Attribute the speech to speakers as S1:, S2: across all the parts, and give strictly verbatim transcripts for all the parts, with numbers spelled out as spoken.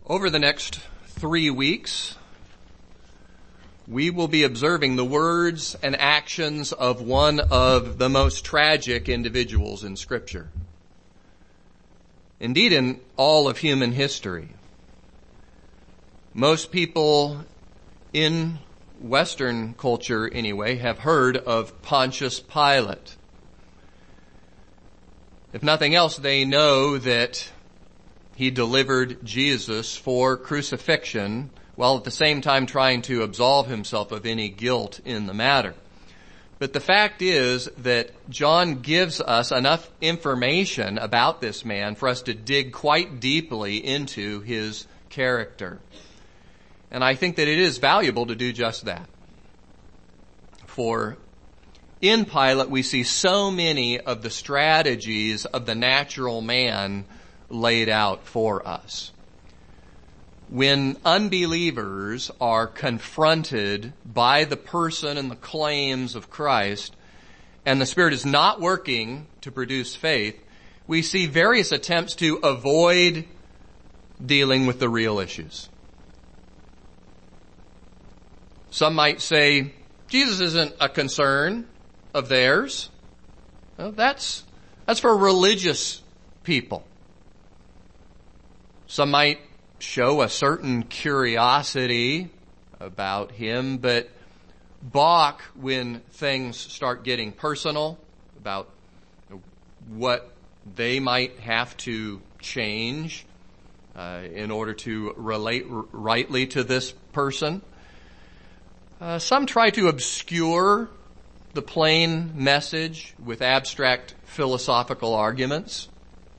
S1: Over the next three weeks, we will be observing the words and actions of one of the most tragic individuals in Scripture. Indeed, in all of human history. Most people in Western culture, anyway, have heard of Pontius Pilate. If nothing else, they know that he delivered Jesus for crucifixion while at the same time trying to absolve himself of any guilt in the matter. But the fact is that John gives us enough information about this man for us to dig quite deeply into his character. And I think that it is valuable to do just that. For in Pilate we see so many of the strategies of the natural man laid out for us. When unbelievers are confronted by the person and the claims of Christ, and the Spirit is not working to produce faith, we see various attempts to avoid dealing with the real issues. Some might say, Jesus isn't a concern of theirs. Well, that's, that's for religious people. Some might show a certain curiosity about him, but balk when things start getting personal about what they might have to change uh, in order to relate r- rightly to this person. Uh, some try to obscure the plain message with abstract philosophical arguments.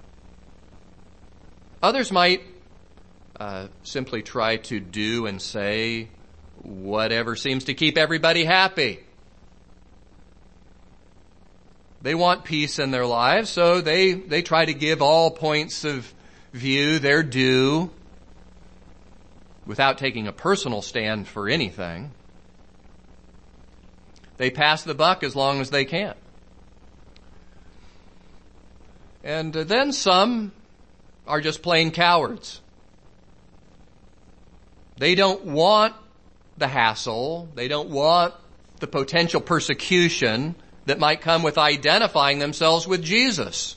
S1: Others might uh, simply try to do and say whatever seems to keep everybody happy. They want peace in their lives, so they, they try to give all points of view their due without taking a personal stand for anything. They pass the buck as long as they can. And uh, then some are just plain cowards. They don't want the hassle. They don't want the potential persecution that might come with identifying themselves with Jesus.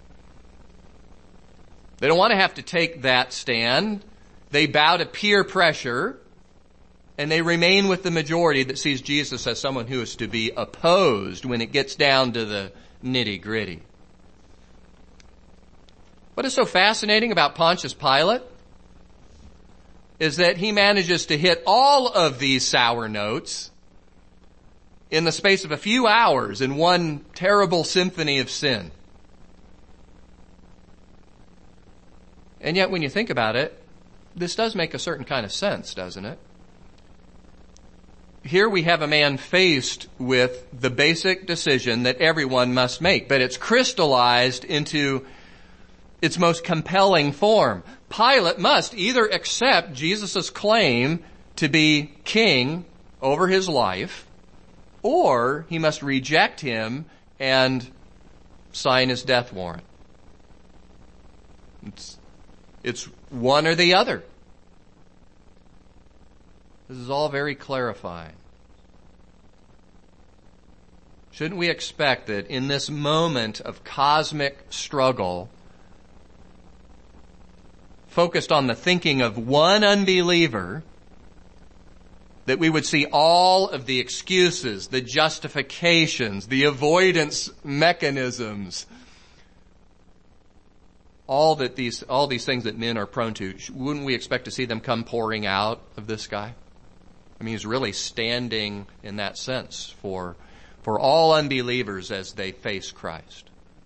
S1: They don't want to have to take that stand. They bow to peer pressure, and they remain with the majority that sees Jesus as someone who is to be opposed when it gets down to the nitty-gritty. What is so fascinating about Pontius Pilate is that he manages to hit all of these sour notes in the space of a few hours in one terrible symphony of sin. And yet when you think about it, this does make a certain kind of sense, doesn't it? Here we have a man faced with the basic decision that everyone must make, but it's crystallized into its most compelling form. Pilate must either accept Jesus' claim to be king over his life, or he must reject him and sign his death warrant. It's, it's one or the other. This is all very clarifying. Shouldn't we expect that in this moment of cosmic struggle, focused on the thinking of one unbeliever, that we would see all of the excuses, the justifications, the avoidance mechanisms, all that these, all these things that men are prone to, wouldn't we expect to see them come pouring out of this guy? I mean, he's really standing in that sense for, for all unbelievers as they face Christ.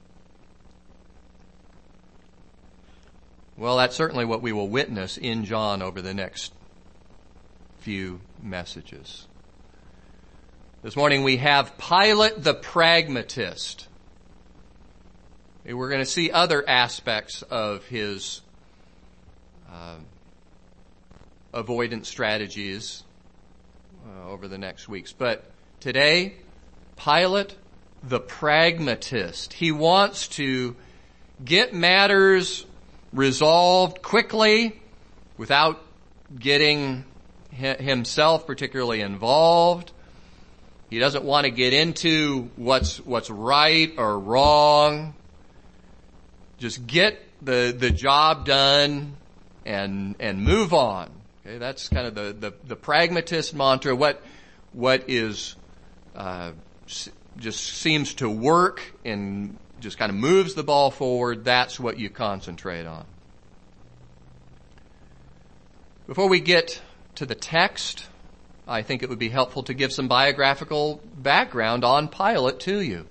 S1: Well, that's certainly what we will witness in John over the next few messages. This morning we have Pilate the pragmatist. We're going to see other aspects of his uh, avoidance strategies uh, over the next weeks. But today, Pilate the pragmatist. He wants to get matters resolved quickly without getting himself particularly involved. He doesn't want to get into what's what's right or wrong. Just get the the job done and and move on. Okay, that's kind of the the, the pragmatist mantra. What what is uh, just seems to work and just kind of moves the ball forward. That's what you concentrate on. Before we get to the text, I think it would be helpful to give some biographical background on Pilate to you.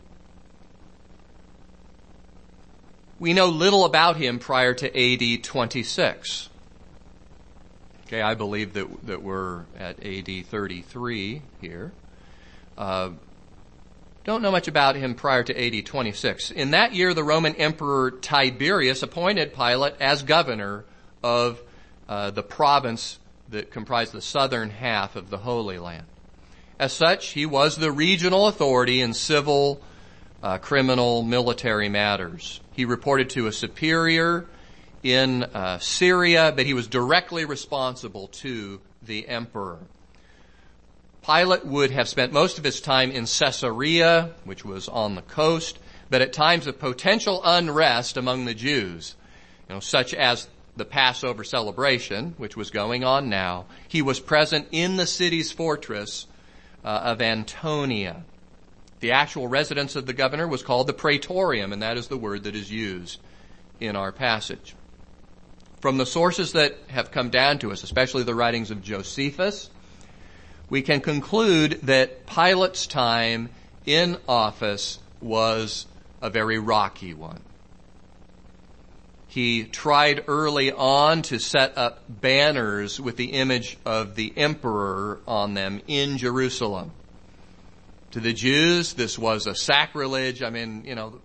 S1: We know little about him prior to A D twenty-six. Okay, I believe that that we're at A D thirty-three here. Uh, don't know much about him prior to A D twenty-six. In that year, the Roman Emperor Tiberius appointed Pilate as governor of uh, the province that comprised the southern half of the Holy Land. As such, he was the regional authority in civil, uh, criminal, military matters. He reported to a superior in uh, Syria, but he was directly responsible to the emperor. Pilate would have spent most of his time in Caesarea, which was on the coast, but at times of potential unrest among the Jews, you know, such as the Passover celebration, which was going on now, he was present in the city's fortress uh, of Antonia. The actual residence of the governor was called the Praetorium, and that is the word that is used in our passage. From the sources that have come down to us, especially the writings of Josephus, we can conclude that Pilate's time in office was a very rocky one. He tried early on to set up banners with the image of the emperor on them in Jerusalem. To the Jews, this was a sacrilege. I mean, you know,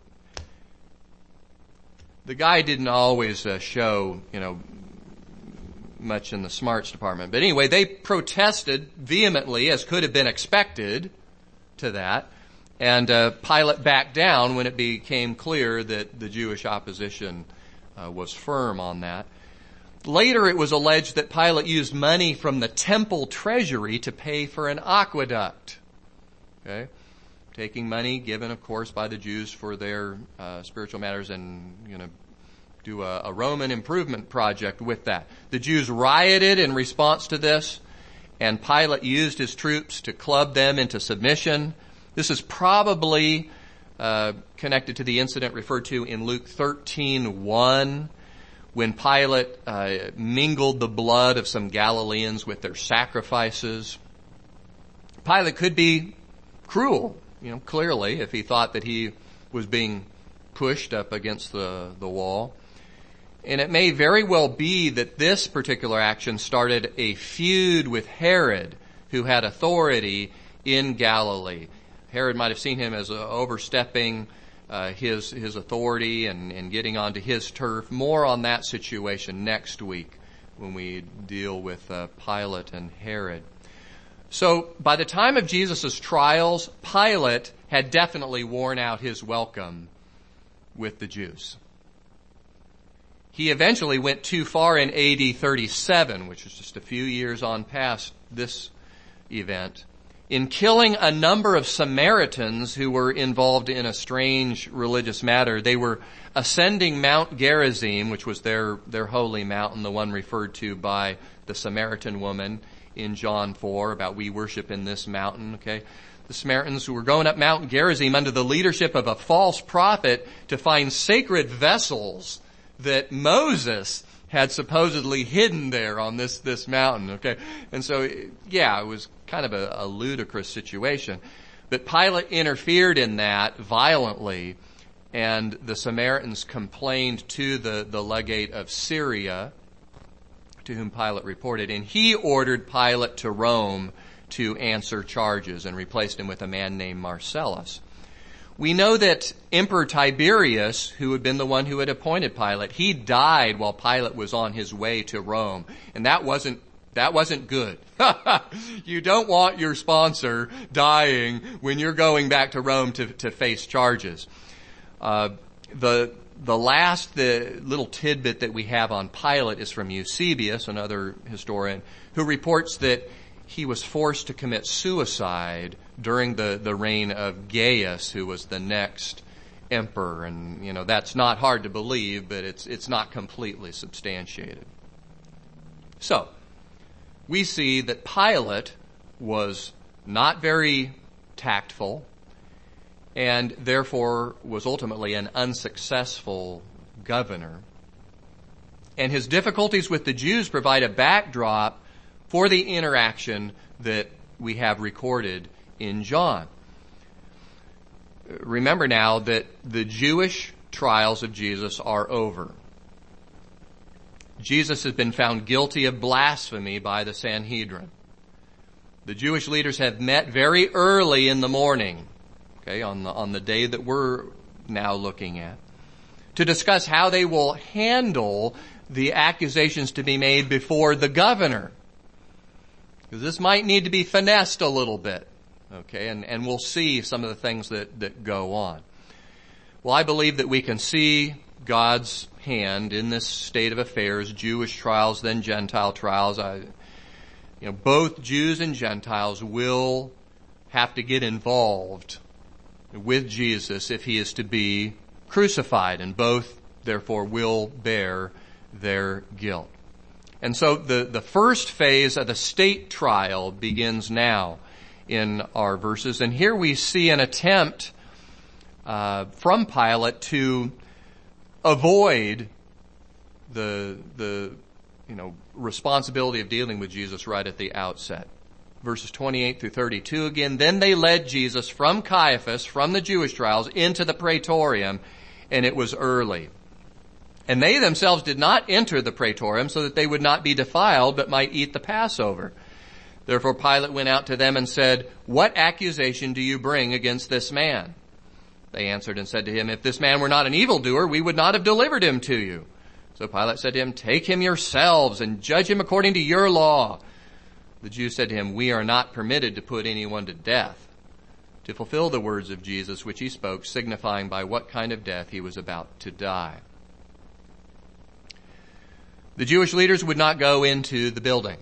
S1: the guy didn't always uh, show, you know, much in the smarts department. But anyway, they protested vehemently, as could have been expected, to that. And uh, Pilate backed down when it became clear that the Jewish opposition uh, was firm on that. Later, it was alleged that Pilate used money from the temple treasury to pay for an aqueduct. Okay? Taking money given, of course, by the Jews for their uh, spiritual matters and, you know, do a, a Roman improvement project with that. The Jews rioted in response to this, and Pilate used his troops to club them into submission. This is probably uh, connected to the incident referred to in Luke thirteen one, when Pilate uh, mingled the blood of some Galileans with their sacrifices. Pilate could be cruel, you know, clearly, if he thought that he was being pushed up against the, the wall. And it may very well be that this particular action started a feud with Herod, who had authority in Galilee. Herod might have seen him as uh, overstepping uh, his his authority and, and getting onto his turf. More on that situation next week when we deal with uh, Pilate and Herod. So by the time of Jesus' trials, Pilate had definitely worn out his welcome with the Jews. He eventually went too far in A D thirty-seven, which is just a few years on past this event, in killing a number of Samaritans who were involved in a strange religious matter. They were ascending Mount Gerizim, which was their, their holy mountain, the one referred to by the Samaritan woman in John four, about we worship in this mountain, okay? The Samaritans who were going up Mount Gerizim under the leadership of a false prophet to find sacred vessels that Moses had supposedly hidden there on this, this mountain, okay? And so, yeah, it was kind of a, a ludicrous situation. But Pilate interfered in that violently, and the Samaritans complained to the, the legate of Syria, to whom Pilate reported, and he ordered Pilate to Rome to answer charges and replaced him with a man named Marcellus. We know that Emperor Tiberius, who had been the one who had appointed Pilate, he died while Pilate was on his way to Rome. And that wasn't, that wasn't good. You don't want your sponsor dying when you're going back to Rome to, to face charges. Uh, the, the last the little tidbit that we have on Pilate is from Eusebius, another historian, who reports that he was forced to commit suicide during the, the reign of Gaius, who was the next emperor. And, you know, that's not hard to believe, but it's, it's not completely substantiated. So, we see that Pilate was not very tactful and therefore was ultimately an unsuccessful governor. And his difficulties with the Jews provide a backdrop for the interaction that we have recorded in John. Remember now that the Jewish trials of Jesus are over. Jesus has been found guilty of blasphemy by the Sanhedrin. The Jewish leaders have met very early in the morning, okay, on the, on the day that we're now looking at, to discuss how they will handle the accusations to be made before the governor. Because this might need to be finessed a little bit, okay, and, and we'll see some of the things that, that go on. Well, I believe that we can see God's hand in this state of affairs, Jewish trials, then Gentile trials. I, you know, both Jews and Gentiles will have to get involved with Jesus if he is to be crucified, and both, therefore, will bear their guilt. And so the, the first phase of the state trial begins now in our verses. And here we see an attempt uh, from Pilate to avoid the, the, you know, responsibility of dealing with Jesus right at the outset. Verses twenty-eight through thirty-two again. Then they led Jesus from Caiaphas, from the Jewish trials, into the praetorium, and it was early. And they themselves did not enter the praetorium so that they would not be defiled, but might eat the Passover. Therefore Pilate went out to them and said, "What accusation do you bring against this man?" They answered and said to him, "If this man were not an evildoer, we would not have delivered him to you." So Pilate said to him, "Take him yourselves and judge him according to your law." The Jews said to him, "We are not permitted to put anyone to death," to fulfill the words of Jesus which he spoke, signifying by what kind of death he was about to die. The Jewish leaders would not go into the building,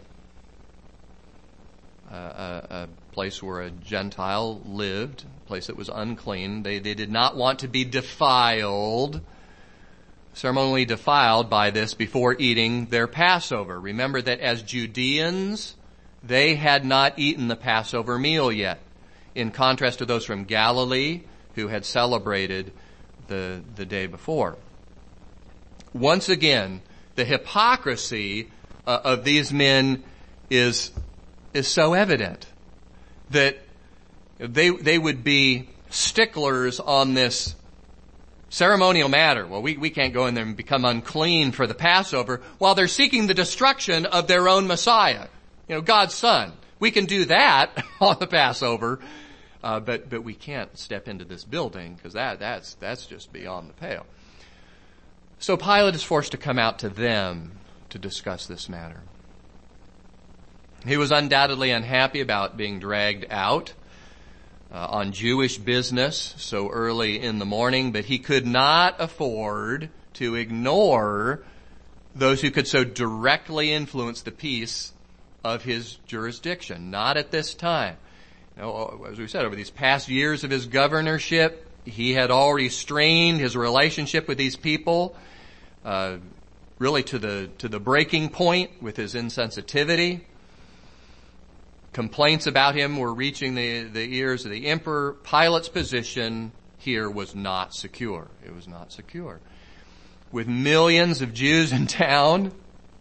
S1: uh, a, a place where a Gentile lived, a place that was unclean. They, they did not want to be defiled, ceremonially defiled by this before eating their Passover. Remember that as Judeans, they had not eaten the Passover meal yet, in contrast to those from Galilee who had celebrated the, the day before. Once again, the hypocrisy uh, of these men is, is so evident that they, they would be sticklers on this ceremonial matter. Well, we, we can't go in there and become unclean for the Passover, while they're seeking the destruction of their own Messiah, you know, God's Son. We can do that on the Passover, uh, but, but we can't step into this building because that, that's, that's just beyond the pale. So Pilate is forced to come out to them to discuss this matter. He was undoubtedly unhappy about being dragged out uh, on Jewish business so early in the morning, but he could not afford to ignore those who could so directly influence the peace of his jurisdiction. Not at this time. You know, as we said, over these past years of his governorship, he had already strained his relationship with these people, uh, really to the, to the breaking point with his insensitivity. Complaints about him were reaching the, the ears of the emperor. Pilate's position here was not secure. It was not secure. With millions of Jews in town,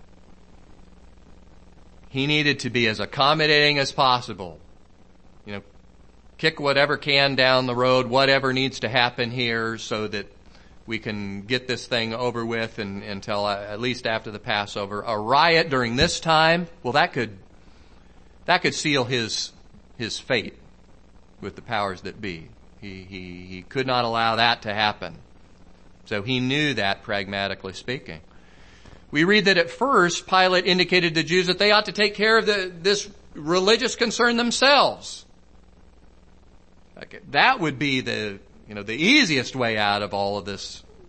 S1: he needed to be as accommodating as possible. You know, kick whatever can down the road, whatever needs to happen here so that we can get this thing over with and, until uh, at least after the Passover. A riot during this time, well, that could, that could seal his, his fate with the powers that be. He, he, he could not allow that to happen. So he knew that, pragmatically speaking. We read that at first Pilate indicated to the Jews that they ought to take care of the, this religious concern themselves. Okay, that would be the, you know, the easiest way out of all of this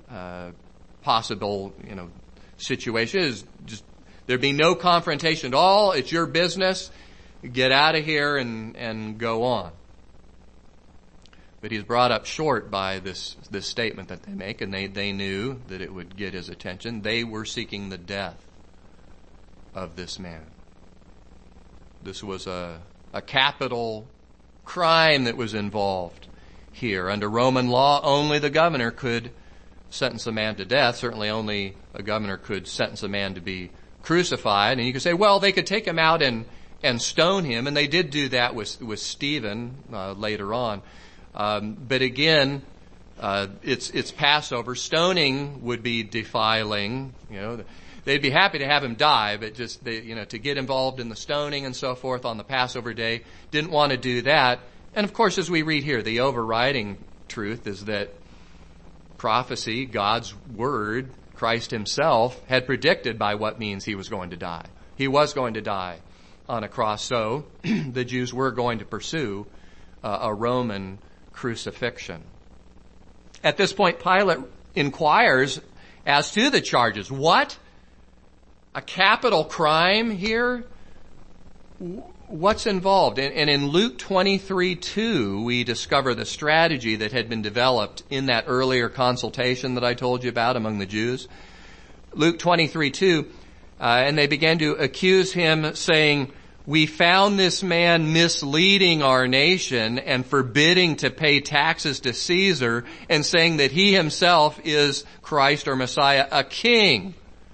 S1: uh, possible, you know, situation. Is just there'd be no confrontation at all. It's your business. Get out of here and, and go on. But he's brought up short by this, this statement that they make, and they, they knew that it would get his attention. They were seeking the death of this man. This was a, a capital crime that was involved here. Under Roman law, only the governor could sentence a man to death. Certainly only a governor could sentence a man to be crucified. And you could say, well, they could take him out and, and stone him, and they did do that with, with Stephen uh, later on. Um, but again, uh, it's, it's Passover. Stoning would be defiling. You know, they'd be happy to have him die, but just, they, you know, to get involved in the stoning and so forth on the Passover day, didn't want to do that. And of course, as we read here, the overriding truth is that prophecy, God's word, Christ himself, had predicted by what means he was going to die. He was going to die on a cross. So the Jews were going to pursue uh, a Roman crucifixion. At this point, Pilate inquires as to the charges. What? A capital crime here? What's involved? And, and in Luke twenty-three two, we discover the strategy that had been developed in that earlier consultation that I told you about among the Jews. Luke twenty-three two, uh, and they began to accuse him, saying, "We found this man misleading our nation and forbidding to pay taxes to Caesar, and saying that he himself is Christ or Messiah, a king."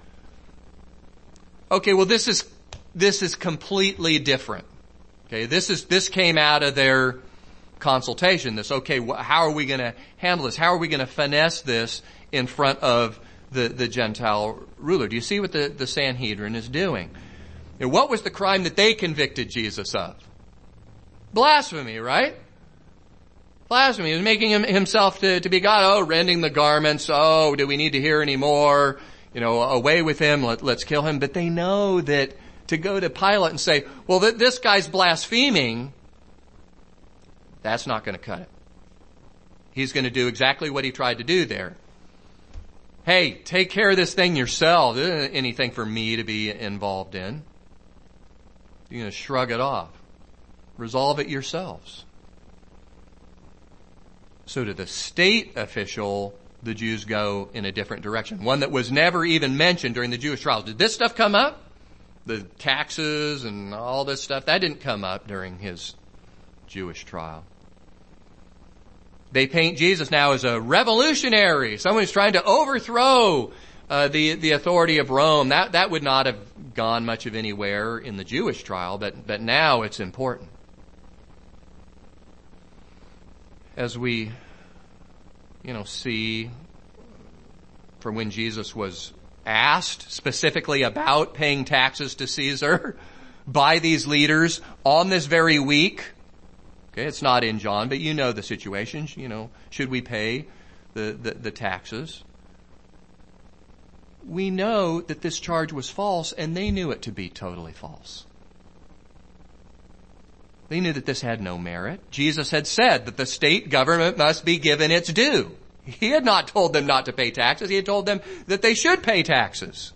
S1: Okay, well this is, this is completely different. Okay, this is, this came out of their consultation. This, okay, wh- how are we going to handle this? How are we going to finesse this in front of the, the Gentile ruler? Do you see what the, the Sanhedrin is doing? And what was the crime that they convicted Jesus of? Blasphemy, right? Blasphemy. He was making him, himself to, to be God. Oh, rending the garments. Oh, do we need to hear any more? You know, away with him. Let, let's kill him. But they know that to go to Pilate and say, well, th- this guy's blaspheming, that's not going to cut it. He's going to do exactly what he tried to do there. Hey, take care of this thing yourself. There isn't anything for me to be involved in. You're going to shrug it off. Resolve it yourselves. So to the state official, the Jews go in a different direction. One that was never even mentioned during the Jewish trials. Did this stuff come up? The taxes and all this stuff, that didn't come up during his Jewish trial. They paint Jesus now as a revolutionary, someone who's trying to overthrow uh, the the authority of Rome. That that would not have gone much of anywhere in the Jewish trial, but but now it's important. As we, you know, see from when Jesus was asked specifically about paying taxes to Caesar by these leaders on this very week. Okay, it's not in John, but you know the situation. You know, should we pay the, the, the taxes? We know that this charge was false, and they knew it to be totally false. They knew that this had no merit. Jesus had said that the state government must be given its due. He had not told them not to pay taxes. He had told them that they should pay taxes.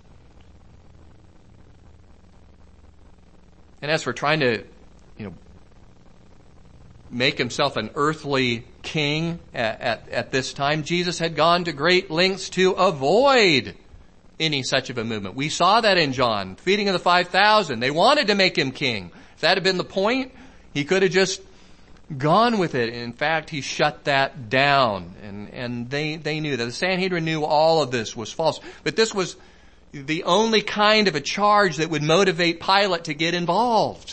S1: And as for trying to, you know, make himself an earthly king at, at, at this time, Jesus had gone to great lengths to avoid any such of a movement. We saw that in John, feeding of the five thousand. They wanted to make him king. If that had been the point, he could have just gone with it. In fact, he shut that down, and, and they, they knew that. The Sanhedrin knew all of this was false. But this was the only kind of a charge that would motivate Pilate to get involved.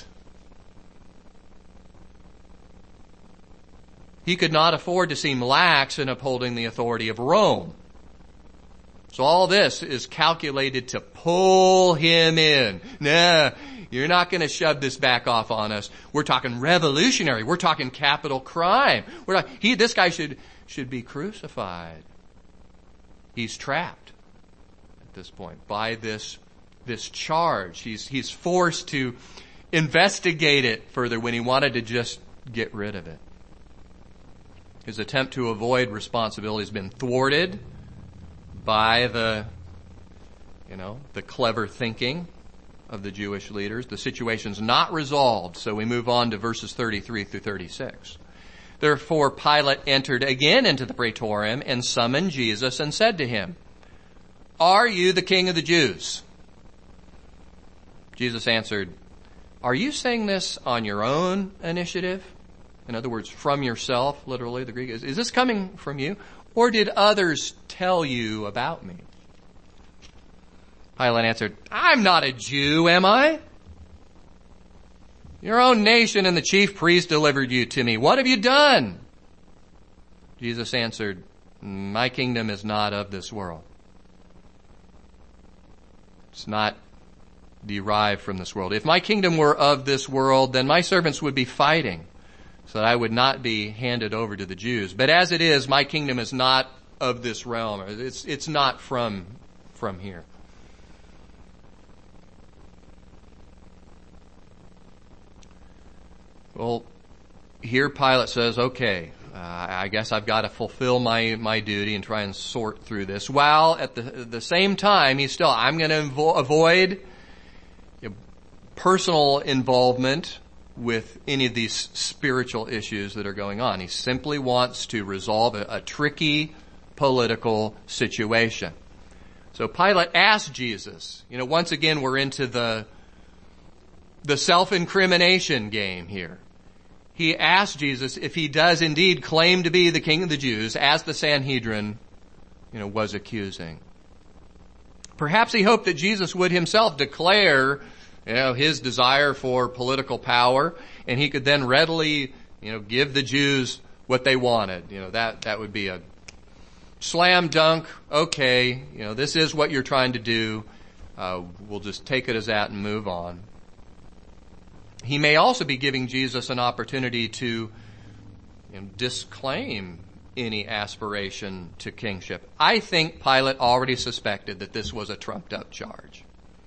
S1: He could not afford to seem lax in upholding the authority of Rome. So all this is calculated to pull him in. Nah, you're not going to shove this back off on us. We're talking revolutionary. We're talking capital crime. We're not, he, this guy should, should be crucified. He's trapped at this point by this, this charge. He's, he's forced to investigate it further when he wanted to just get rid of it. His attempt to avoid responsibility has been thwarted. by the, you know, the clever thinking of the Jewish leaders. The situation's not resolved, so we move on to verses thirty-three through thirty-six. Therefore Pilate entered again into the praetorium and summoned Jesus and said to him, "Are you the king of the Jews?" Jesus answered, "Are you saying this on your own initiative?" In other words, from yourself, literally, the Greek is, is this coming from you? Or did others tell you about me? Pilate answered, "I'm not a Jew, am I? Your own nation and the chief priest delivered you to me. What have you done?" Jesus answered, "My kingdom is not of this world. It's not derived from this world. If my kingdom were of this world, then my servants would be fighting, so that I would not be handed over to the Jews. But as it is, my kingdom is not of this realm. It's, it's not from, from here." Well, here Pilate says, okay, uh, I guess I've got to fulfill my, my duty and try and sort through this. While at the, the same time, he's still, I'm going to invo- avoid you know, personal involvement with any of these spiritual issues that are going on. He simply wants to resolve a, a tricky political situation. So Pilate asked Jesus, you know, once again we're into the, the self-incrimination game here. He asked Jesus if he does indeed claim to be the king of the Jews, as the Sanhedrin, you know, was accusing. Perhaps he hoped that Jesus would himself declare, you know, his desire for political power, and he could then readily, you know, give the Jews what they wanted. You know, that, that would be a slam dunk. Okay, you know, this is what you're trying to do. Uh, we'll just take it as that and move on. He may also be giving Jesus an opportunity to you know, disclaim any aspiration to kingship. I think Pilate already suspected that this was a trumped up charge.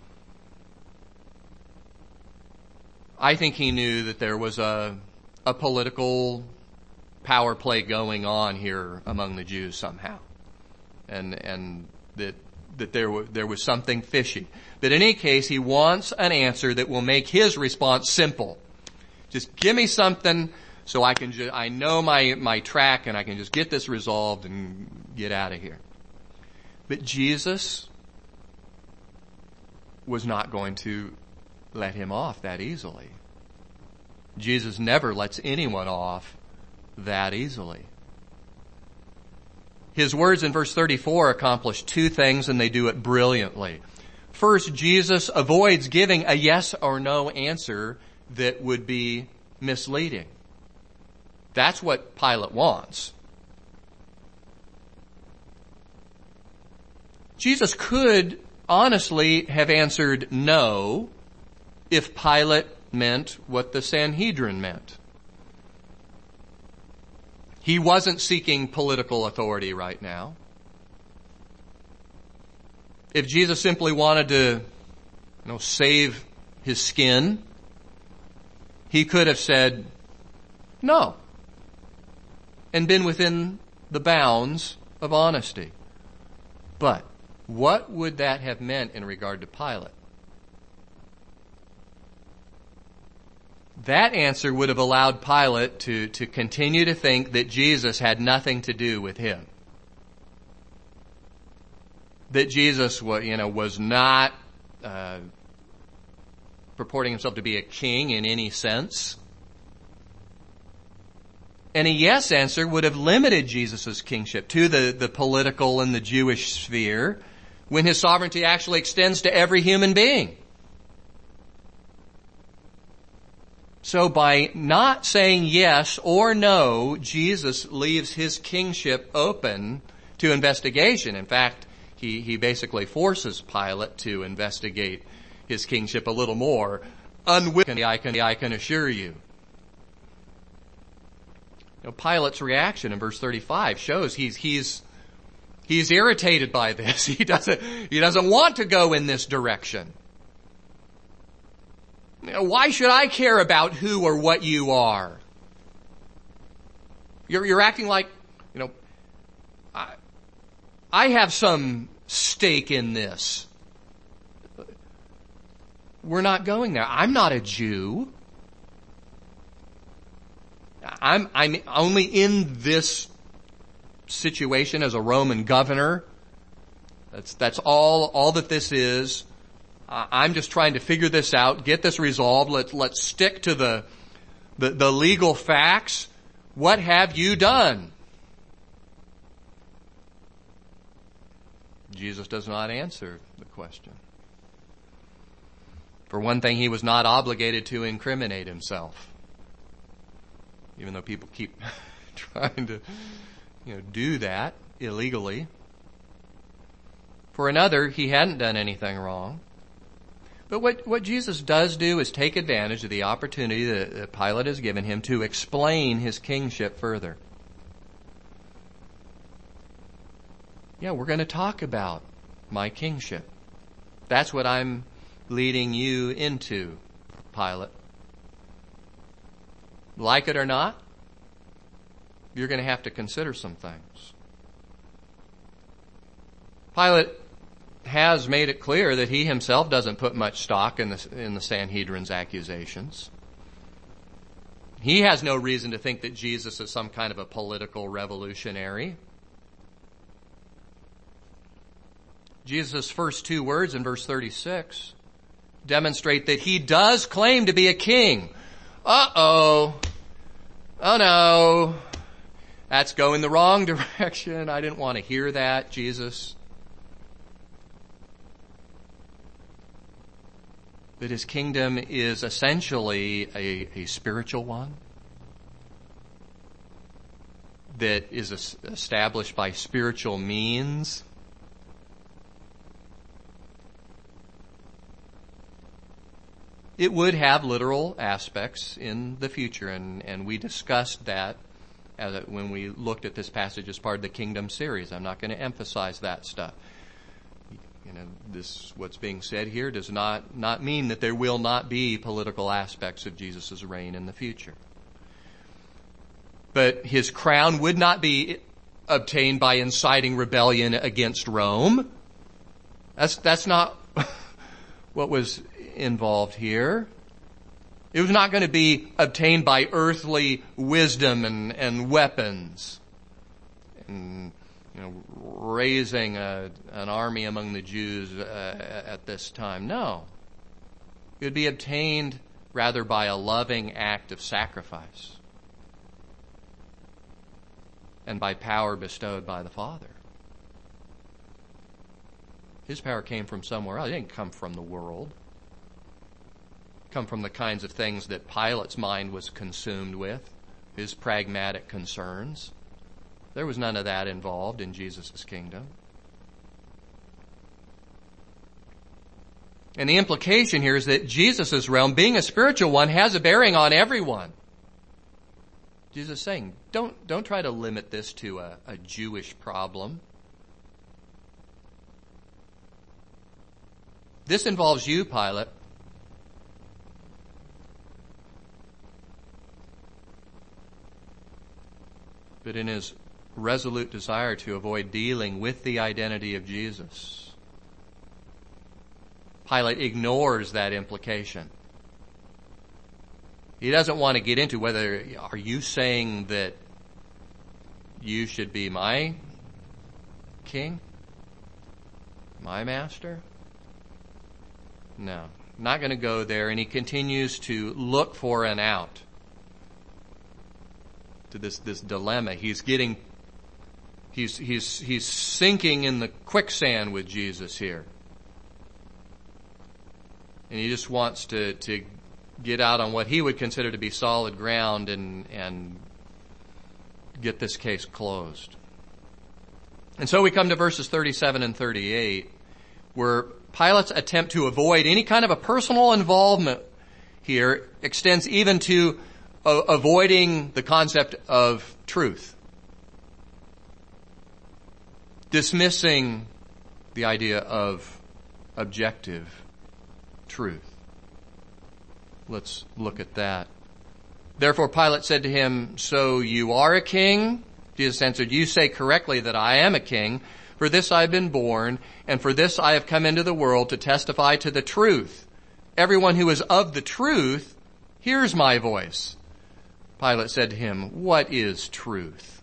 S1: I think he knew that there was a, a political power play going on here among the Jews somehow. And, and that, that there was, there was something fishy. But in any case, he wants an answer that will make his response simple. Just give me something so I can just, I know my, my track and I can just get this resolved and get out of here. But Jesus was not going to let him off that easily. Jesus never lets anyone off that easily. His words in verse thirty-four accomplish two things, and they do it brilliantly. First, Jesus avoids giving a yes or no answer that would be misleading. That's what Pilate wants. Jesus could honestly have answered no if Pilate meant what the Sanhedrin meant. He wasn't seeking political authority right now. If Jesus simply wanted to, you know, save his skin, he could have said no and been within the bounds of honesty. But what would that have meant in regard to Pilate? That answer would have allowed Pilate to, to continue to think that Jesus had nothing to do with him. That Jesus was, you know, was not uh, purporting himself to be a king in any sense. And a yes answer would have limited Jesus' kingship to the, the political and the Jewish sphere, when his sovereignty actually extends to every human being. So by not saying yes or no, Jesus leaves his kingship open to investigation. In fact, he, he basically forces Pilate to investigate his kingship a little more. Unwittingly, I can, I can assure you. You know, Pilate's reaction in verse thirty-five shows he's, he's, he's irritated by this. He doesn't, he doesn't want to go in this direction. You know, why should I care about who or what you are? You're, you're acting like, you know, I, I have some stake in this. We're not going there. I'm not a Jew. I'm, I'm only in this situation as a Roman governor. That's, that's all, all that this is. I'm just trying to figure this out, get this resolved. Let's, let's stick to the, the, the legal facts. What have you done? Jesus does not answer the question. For one thing, he was not obligated to incriminate himself. Even though people keep trying to, you know, do that illegally. For another, he hadn't done anything wrong. But what, what Jesus does do is take advantage of the opportunity that, that Pilate has given him to explain his kingship further. Yeah, we're going to talk about my kingship. That's what I'm leading you into, Pilate. Like it or not, you're going to have to consider some things. Pilate has made it clear that he himself doesn't put much stock in the, in the Sanhedrin's accusations. He has no reason to think that Jesus is some kind of a political revolutionary. Jesus' first two words in verse thirty-six demonstrate that he does claim to be a king. Uh-oh. Oh no. That's going the wrong direction. I didn't want to hear that, Jesus. That his kingdom is essentially a, a spiritual one that is established by spiritual means. It would have literal aspects in the future, and, and we discussed that as a, when we looked at this passage as part of the Kingdom series. I'm not going to emphasize that stuff. You know, this, what's being said here does not, not mean that there will not be political aspects of Jesus' reign in the future. But his crown would not be obtained by inciting rebellion against Rome. That's, that's not what was involved here. It was not going to be obtained by earthly wisdom and, and weapons and, you know, raising a, an army among the Jews uh, at this time. No. It would be obtained rather by a loving act of sacrifice and by power bestowed by the Father. His power came from somewhere else. It didn't come from the world. Come from the kinds of things that Pilate's mind was consumed with, his pragmatic concerns. There was none of that involved in Jesus' kingdom. And the implication here is that Jesus' realm, being a spiritual one, has a bearing on everyone. Jesus is saying, don't, don't try to limit this to a, a Jewish problem. This involves you, Pilate. But in his resolute desire to avoid dealing with the identity of Jesus, Pilate ignores that implication. He doesn't want to get into whether, are you saying that you should be my king? My master? No, not going to go there. And he continues to look for an out to this, this dilemma. He's getting, he's, he's, he's sinking in the quicksand with Jesus here. And he just wants to, to get out on what he would consider to be solid ground and, and get this case closed. And so we come to verses thirty-seven and thirty-eight, where Pilate's attempt to avoid any kind of a personal involvement here extends even to uh, avoiding the concept of truth. Dismissing the idea of objective truth. Let's look at that. Therefore Pilate said to him, so you are a king? Jesus answered, you say correctly that I am a king. For this I have been born, and for this I have come into the world, to testify to the truth. Everyone who is of the truth hears my voice." Pilate said to him, "What is truth?"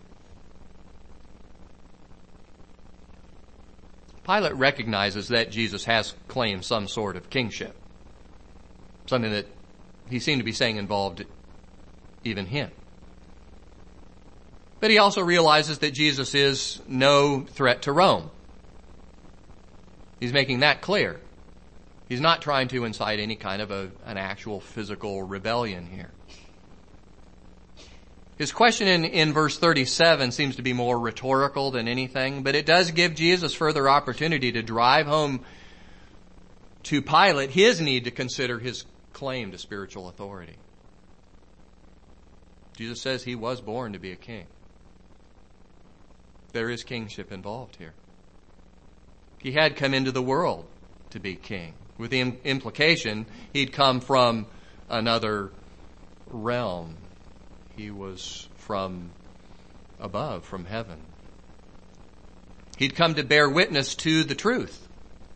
S1: Pilate recognizes that Jesus has claimed some sort of kingship, something that he seemed to be saying involved even him. But he also realizes that Jesus is no threat to Rome. He's making that clear. He's not trying to incite any kind of a, an actual physical rebellion here. His question in, in verse thirty-seven seems to be more rhetorical than anything, but it does give Jesus further opportunity to drive home to Pilate his need to consider his claim to spiritual authority. Jesus says he was born to be a king. There is kingship involved here. He had come into the world to be king, with the implication he'd come from another realm. He was from above, from heaven. He'd come to bear witness to the truth.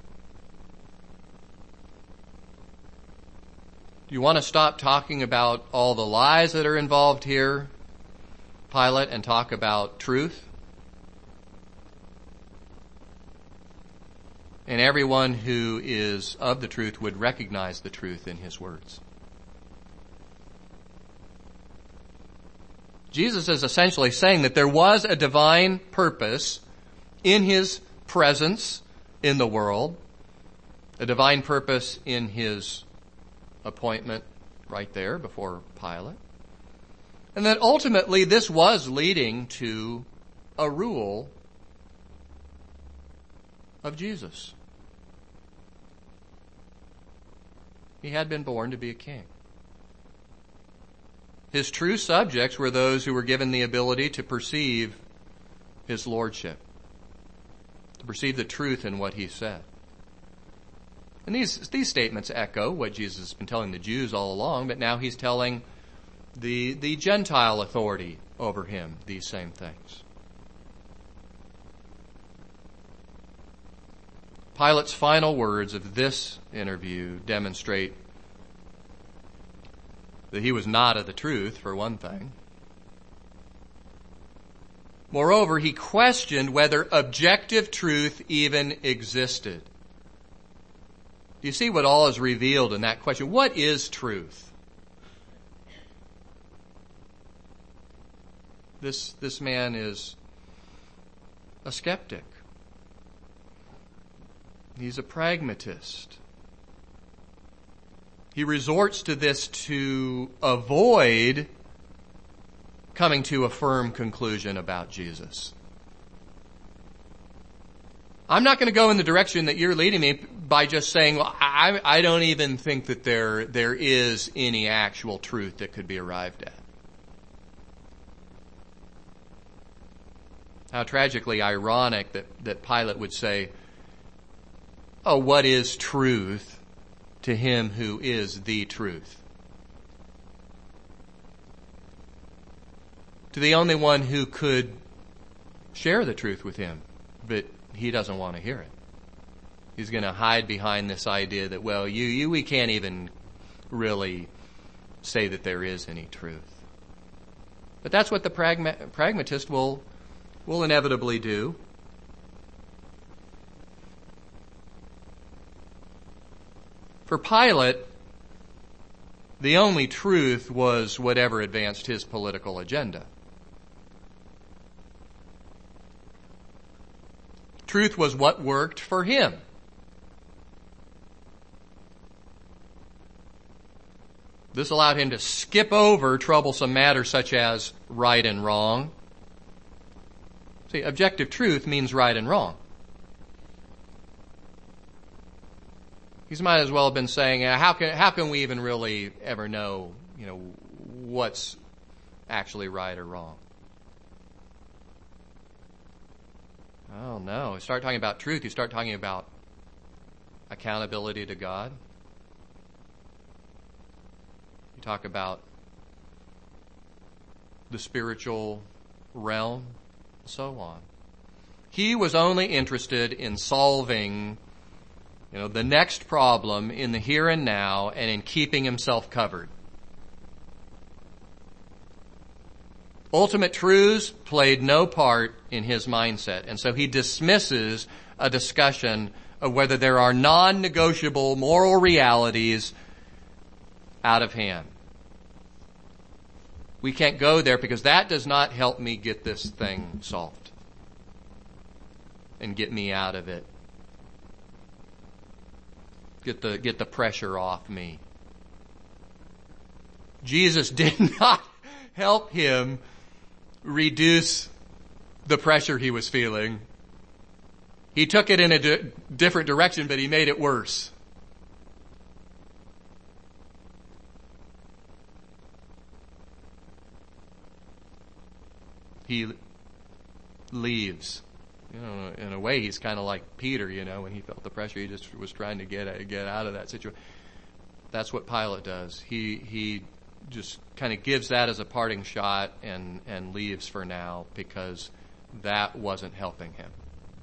S1: Do you want to stop talking about all the lies that are involved here, Pilate, and talk about truth? And everyone who is of the truth would recognize the truth in his words. Jesus is essentially saying that there was a divine purpose in his presence in the world, a divine purpose in his appointment right there before Pilate, and that ultimately this was leading to a rule of Jesus. He had been born to be a king. His true subjects were those who were given the ability to perceive his lordship, to perceive the truth in what he said. And these, these statements echo what Jesus has been telling the Jews all along, but now he's telling the, the Gentile authority over him these same things. Pilate's final words of this interview demonstrate that he was not of the truth, for one thing. Moreover, he questioned whether objective truth even existed. Do you see what all is revealed in that question? What is truth? This, this man is a skeptic. He's a pragmatist. He resorts to this to avoid coming to a firm conclusion about Jesus. I'm not going to go in the direction that you're leading me by just saying, well, I, I don't even think that there, there is any actual truth that could be arrived at. How tragically ironic that, that Pilate would say, oh, what is truth to him who is the truth? To the only one who could share the truth with him, but he doesn't want to hear it. He's going to hide behind this idea that, well, you, you, we can't even really say that there is any truth. But that's what the pragma- pragmatist will, will inevitably do. For Pilate, the only truth was whatever advanced his political agenda. Truth was what worked for him. This allowed him to skip over troublesome matters such as right and wrong. See, objective truth means right and wrong. He might as well have been saying, how can, how can we even really ever know, you know, what's actually right or wrong? Oh no. You start talking about truth, you start talking about accountability to God. You talk about the spiritual realm, and so on. He was only interested in solving, you know, the next problem in the here and now and in keeping himself covered. Ultimate truths played no part in his mindset, and so he dismisses a discussion of whether there are non-negotiable moral realities out of hand. We can't go there because that does not help me get this thing solved and get me out of it. Get the, get the pressure off me. Jesus did not help him reduce the pressure he was feeling. He took it in a di- different direction, but he made it worse. He leaves. You know, in a way, he's kind of like Peter, you know, when he felt the pressure, he just was trying to get get out of that situation. That's what Pilate does. He he just kind of gives that as a parting shot and, and leaves for now because that wasn't helping him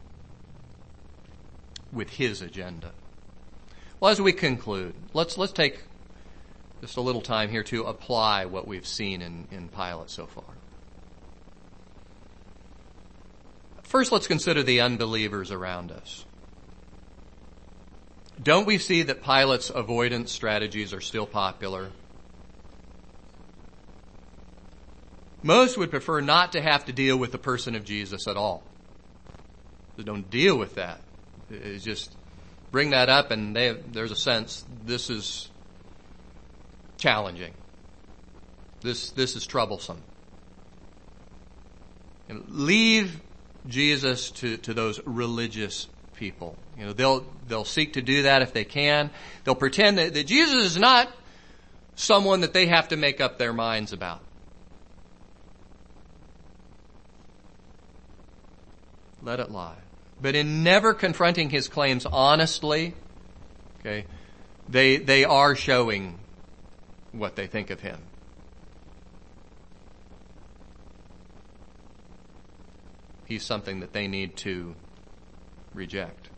S1: with his agenda. Well, as we conclude, let's let's take just a little time here to apply what we've seen in, in Pilate so far. First, let's consider the unbelievers around us. Don't we see that Pilate's avoidance strategies are still popular? Most would prefer not to have to deal with the person of Jesus at all. They don't deal with that. It's just bring that up and they, there's a sense this is challenging. This, this is troublesome. And leave Jesus to, to those religious people. You know, they'll, they'll seek to do that if they can. They'll pretend that, that Jesus is not someone that they have to make up their minds about. Let it lie. But in never confronting his claims honestly, okay, they, they are showing what they think of him. He's something that they need to reject.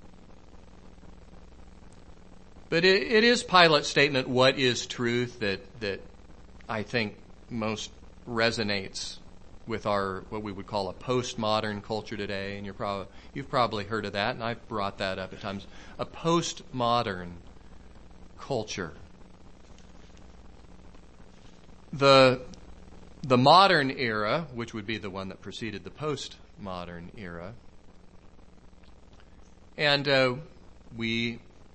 S1: But it, it is Pilate's statement, what is truth, that, that I think most resonates with our, what we would call a postmodern culture today. And you're probably, you've probably heard of that, and I've brought that up at times. A postmodern culture. The The modern era, which would be the one that preceded the postmodern era, and uh, we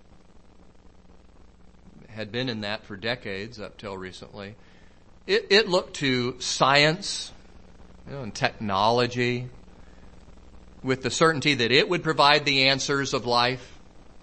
S1: had been in that for decades up till recently. It, it looked to science, you know, and technology with the certainty that it would provide the answers of life.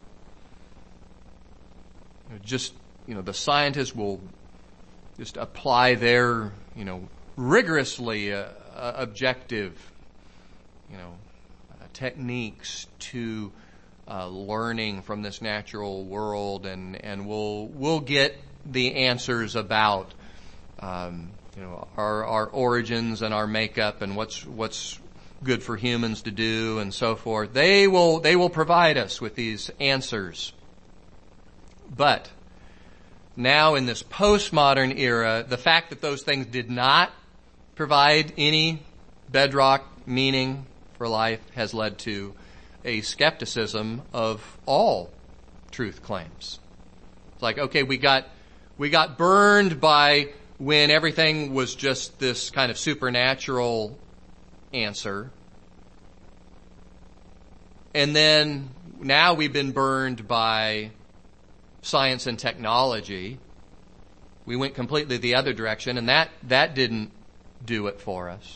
S1: You know, just, you know, the scientists will just apply their, you know, rigorously uh, uh, objective, you know, uh, techniques to uh, learning from this natural world, and and we'll we'll get the answers about, um, you know, our our origins and our makeup and what's what's good for humans to do and so forth. They will they will provide us with these answers, but now in this postmodern era, the fact that those things did not provide any bedrock meaning for life has led to a skepticism of all truth claims. It's like, okay, we got, we got burned by when everything was just this kind of supernatural answer. And then now we've been burned by science and technology. We went completely the other direction, and that, that didn't do it for us.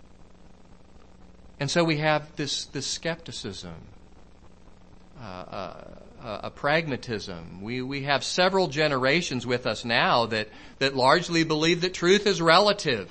S1: And so we have this, this skepticism, uh, uh, uh, a pragmatism. We, we have several generations with us now that, that largely believe that truth is relative.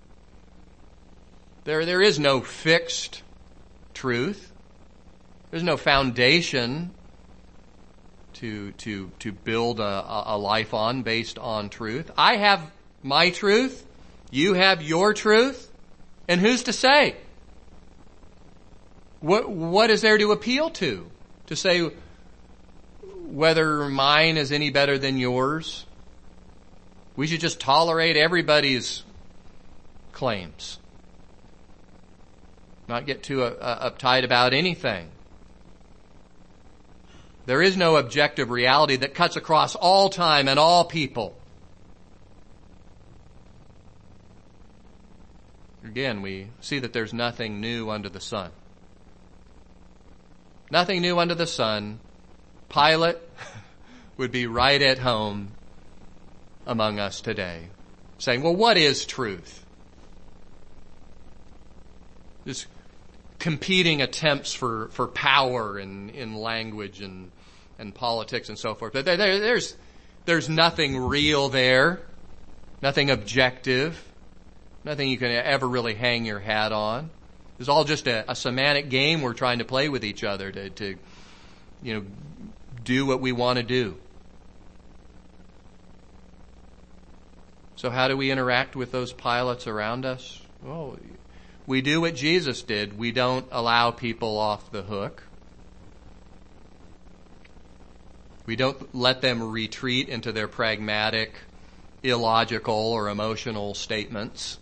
S1: There, there is no fixed truth. There's no foundation to to to build a, a life on based on truth. I have my truth, you have your truth, and who's to say? What, what is there to appeal to? To say whether mine is any better than yours? We should just tolerate everybody's claims. Not get too uh, uh, uptight about anything. There is no objective reality that cuts across all time and all people. Again, we see that there's nothing new under the sun. Nothing new under the sun. Pilate would be right at home among us today, saying, well, what is truth? Just competing attempts for, for power in, in language and, and politics and so forth. But there, there, there's, there's nothing real there, nothing objective, nothing you can ever really hang your hat on. It's all just a, a semantic game we're trying to play with each other to, to, you know, do what we want to do. So how do we interact with those Pilates around us? Well, we do what Jesus did. We don't allow people off the hook. We don't let them retreat into their pragmatic, illogical, or emotional statements.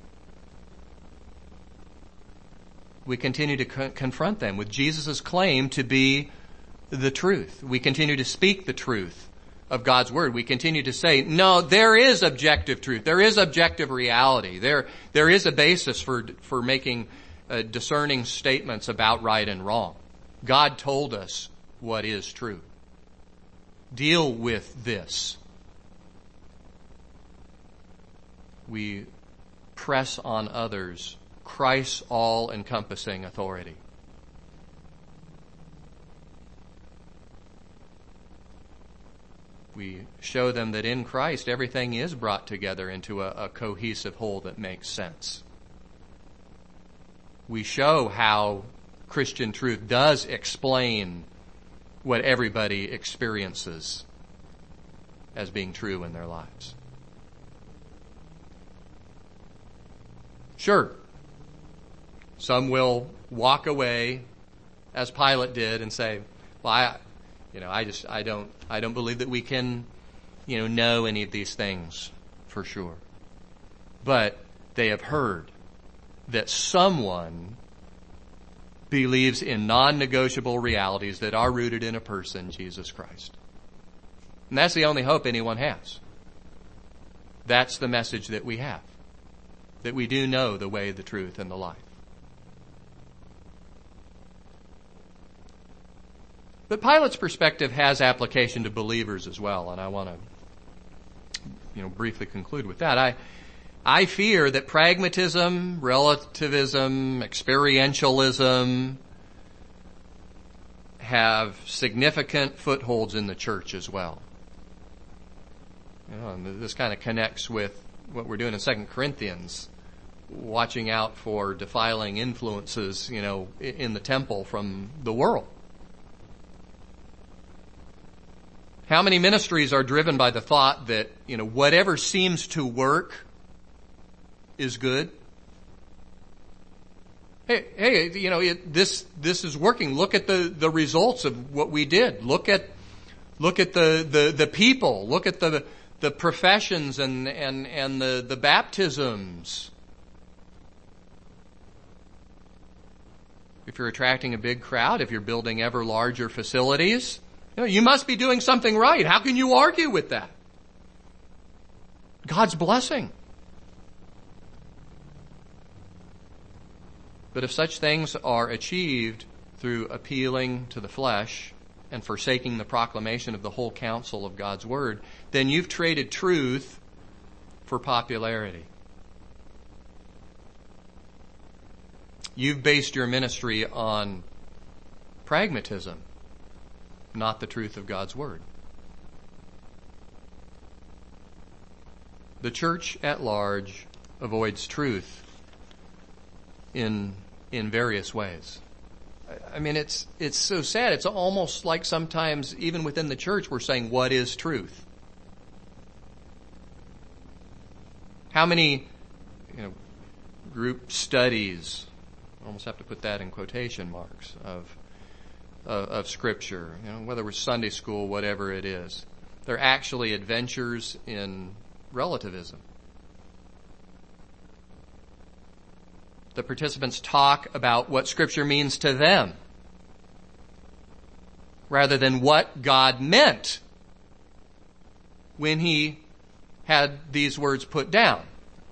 S1: We continue to co- confront them with Jesus' claim to be the truth. We continue to speak the truth of God's Word. We continue to say, no, there is objective truth. There is objective reality. There, there is a basis for, for making uh, discerning statements about right and wrong. God told us what is true. Deal with this. We press on others Christ's all-encompassing authority. We show them that in Christ everything is brought together into a, a cohesive whole that makes sense. We show how Christian truth does explain what everybody experiences as being true in their lives. Sure, some will walk away, as Pilate did, and say, well, I, you know, I just, I don't, I don't believe that we can, you know, know any of these things for sure. But they have heard that someone believes in non-negotiable realities that are rooted in a person, Jesus Christ. And that's the only hope anyone has. That's the message that we have. That we do know the way, the truth, and the life. But Pilate's perspective has application to believers as well, and I want to, you know, briefly conclude with that. I, I fear that pragmatism, relativism, experientialism have significant footholds in the church as well. You know, and this kind of connects with what we're doing in Second Corinthians, watching out for defiling influences, you know, in the temple from the world. How many ministries are driven by the thought that, you know, whatever seems to work is good? Hey, hey, you know, it, this this is working. Look at the, the results of what we did. Look at look at the, the, the people. Look at the the professions and and and the, the baptisms. If you're attracting a big crowd, if you're building ever larger facilities, you know, you must be doing something right. How can you argue with that? God's blessing. But if such things are achieved through appealing to the flesh and forsaking the proclamation of the whole counsel of God's Word, then you've traded truth for popularity. You've based your ministry on pragmatism, not the truth of God's Word. The church at large avoids truth in in various ways. I mean, it's it's so sad. It's almost like sometimes, even within the church, we're saying, what is truth? How many, you know, group studies I almost have to put that in quotation marks, of, of, of Scripture, you know, whether we're Sunday school, whatever it is. They're actually adventures in relativism. The participants talk about what Scripture means to them, rather than what God meant when He had these words put down.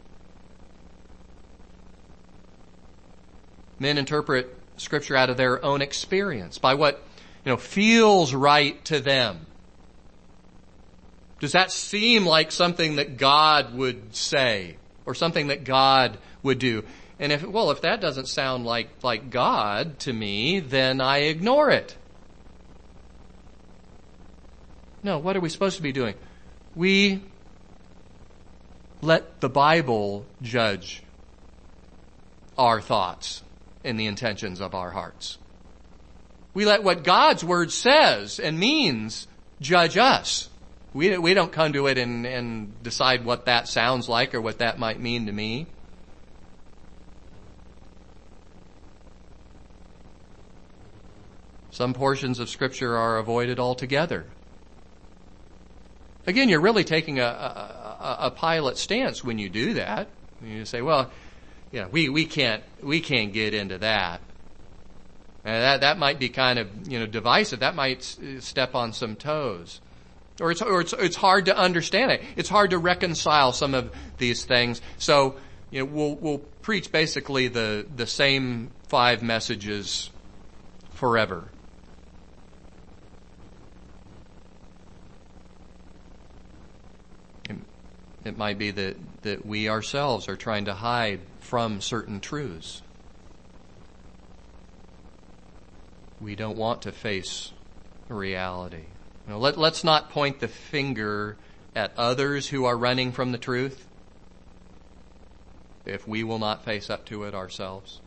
S1: Men interpret Scripture out of their own experience, by what, you know, feels right to them. Does that seem like something that God would say, or something that God would do? And if, well, if that doesn't sound like, like God to me, then I ignore it. No, what are we supposed to be doing? We let the Bible judge our thoughts and the intentions of our hearts. We let what God's Word says and means judge us. We, we don't come to it and, and decide what that sounds like or what that might mean to me. Some portions of Scripture are avoided altogether. Again, you're really taking a, a, a pilot stance when you do that. You say, well, yeah, we, we can't, we can't get into that. And that, that might be kind of, you know, divisive. That might step on some toes. Or it's, or it's, it's hard to understand it. It's hard to reconcile some of these things. So, you know, we'll, we'll preach basically the, the same five messages forever. It might be that, that we ourselves are trying to hide from certain truths. We don't want to face reality. You know, let, let's not point the finger at others who are running from the truth if we will not face up to it ourselves.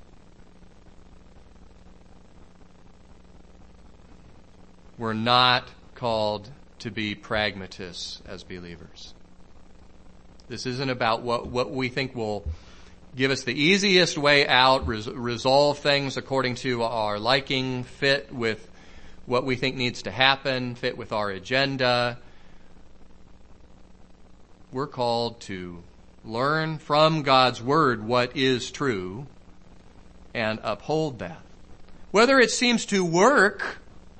S1: We're not called to be pragmatists as believers. This isn't about what, what we think will give us the easiest way out, res- resolve things according to our liking, fit with what we think needs to happen, fit with our agenda. We're called to learn from God's Word what is true and uphold that, whether it seems to work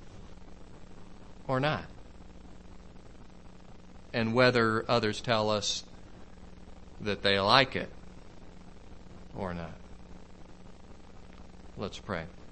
S1: or not, and whether others tell us that they like it or not. Let's pray.